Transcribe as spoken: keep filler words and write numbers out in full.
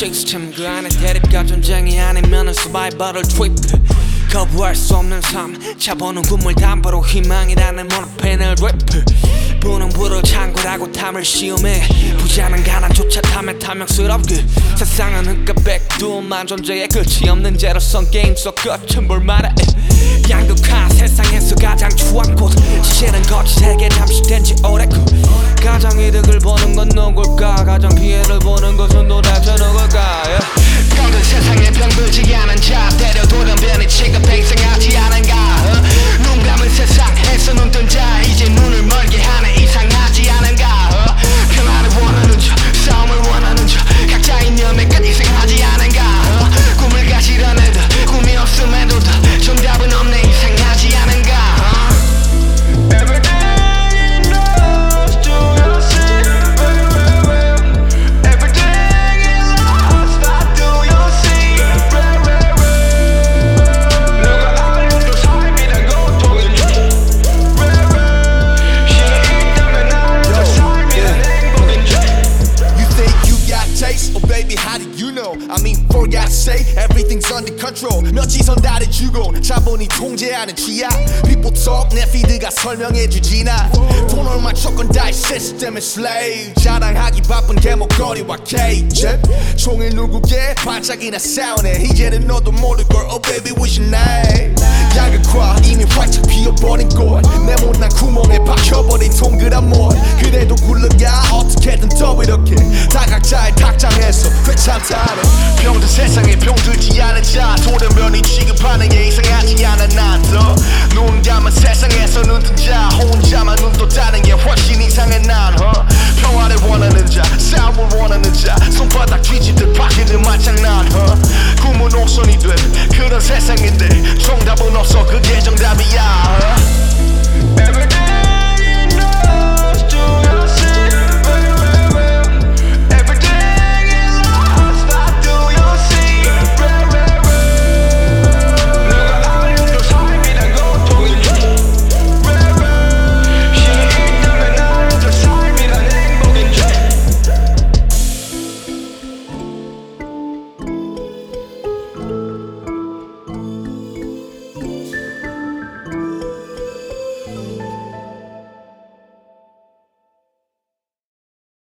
시스템 그 안에 대립과 전쟁이 아니면은 서바이벌을 트립 거부할 수 없는 삶 차보는 국물 담보로 희망이라는 모노펜을 랩 부는 불을 창고라고 탐을 시험해 부자는 가난조차 탐에 탐욕스럽게 세상은 흑과 백두만 존재의 끝이 없는 제로선 게임 속 끝은 볼만해 양극화 세상에서 가장 추한 곳 시실은 거칠게 잠식된 지 오래고 가장 이득을 보는 건 누굴까 가장 피해를 보는 것은 도대체 누굴까 병든 세상에 병들지 않은 자 때려 돌연변이 취급 행생하지 않은가 어? 눈 감은 세상에서 눈 뜬 자 이제 눈을 멀게 하네 이상하지 않은가 어? 평화를 원하는 자 싸움을 원하는 자 각자의 이념에 끝 이상하지 않은가 어? 꿈을 가지던 애들 꿈이 없음에도 다 정답은 없네 이상하지 않은가 어? I mean for God's sake everything's under control 며치선 다려주고 자본이 통제하는 취약 People talk 내 피드가 설명해주지나 돈 얼마 조건 다이 시스템의 slave 자랑하기 바쁜 개목걸이와 케이크 종일 누구게 반짝이나 싸우네 이제는 너도 모를걸 Oh baby what's your name 양극화 이미 활짝 피어버린 꽃 내 못난 구멍에 박혀버린 통